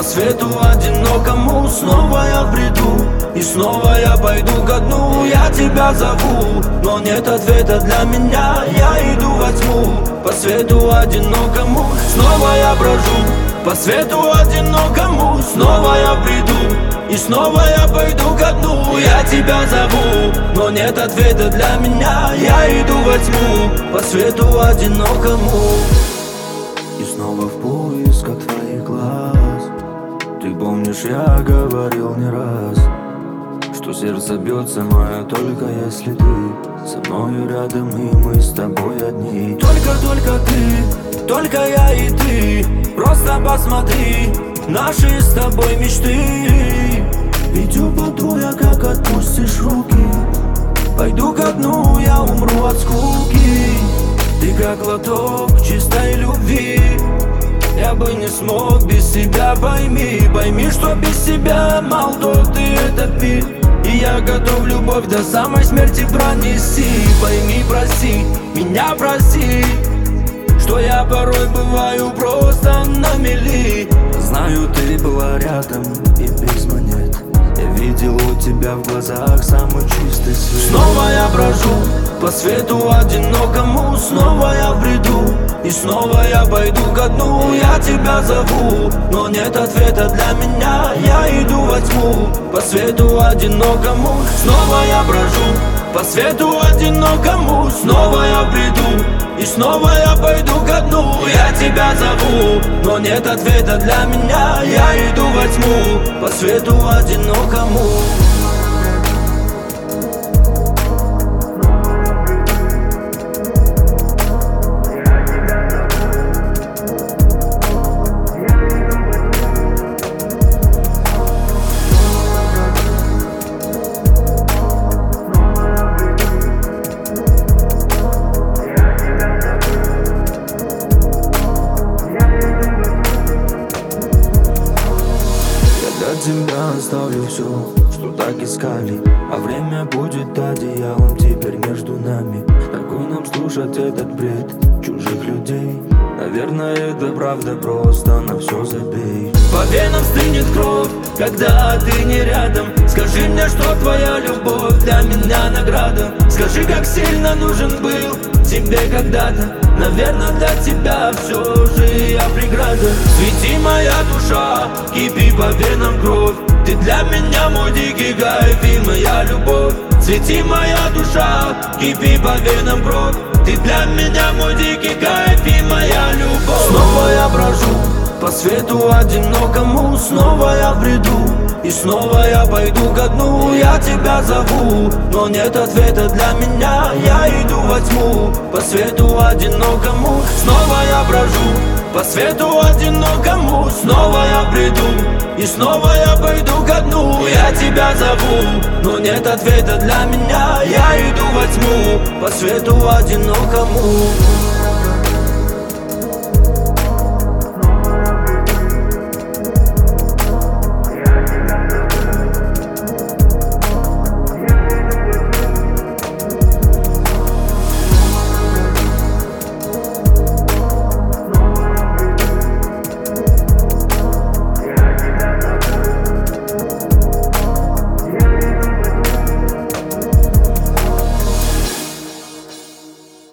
по свету одинокому. Снова я в бреду, и снова я пойду ко дну. Я тебя зову, но нет ответа для меня. Я иду во тьму, по свету одинокому. Снова я брожу, по свету одинокому. Снова я в бреду, и снова я пойду ко дну. Я тебя зову, но нет ответа для меня. Я иду во тьму, по свету одинокому. И снова в поисках твоих глаз. Ты помнишь, я говорил не раз, что сердце бьется мое только если ты со мною рядом, и мы с тобой одни. Только ты, только я и ты. Просто посмотри, наши с тобой мечты. Ведь упаду я, как отпустишь руки. Пойду ко дну, я умру от скуки. Ты как глоток чистой любви. Я бы не смог без тебя, пойми, что без тебя мал тот и этот мир. И я готов любовь до самой смерти пронести. Пойми, прости, меня прости, что я порой бываю просто на мели. Знаю, ты была рядом и без монет. Я видел у тебя в глазах самый чистый свет. Снова я брожу по свету одинокому. Снова я в бреду, и снова я пойду ко дну. Я тебя зову, но нет ответа для меня. Я иду во тьму, по свету одинокому. Снова я брожу по свету одинокому. Снова я в бреду, и снова я пойду ко дну. Я тебя зову, но нет ответа для меня. Я иду во тьму, по свету одинокому. Тебя оставлю все, что так искали, а время будет одеялом теперь между нами. Какой нам слушать этот бред чужих людей? Наверное, это правда, просто на все забей. По венам стынет кровь, когда ты не рядом. Скажи мне, что твоя любовь для меня награда. Скажи, как сильно нужен был тебе когда-то. Наверное, для тебя все же я преграда. Свети моя душа, кипи по венам кровь. Ты для меня мой дикий кайф и моя любовь. Свети моя душа, кипи по венам кровь. Ты для меня мой дикий кайф и моя любовь. Снова я брожу по свету одинокому. Снова я в бреду, и снова я пойду ко дну. Я тебя зову, но нет ответа для меня. Я иду во тьму, по свету одинокому. Снова я брожу по свету одинокому. Снова я в бреду, и снова я пойду ко дну. Я тебя зову, но нет ответа для меня. Я иду во тьму, по свету одинокому.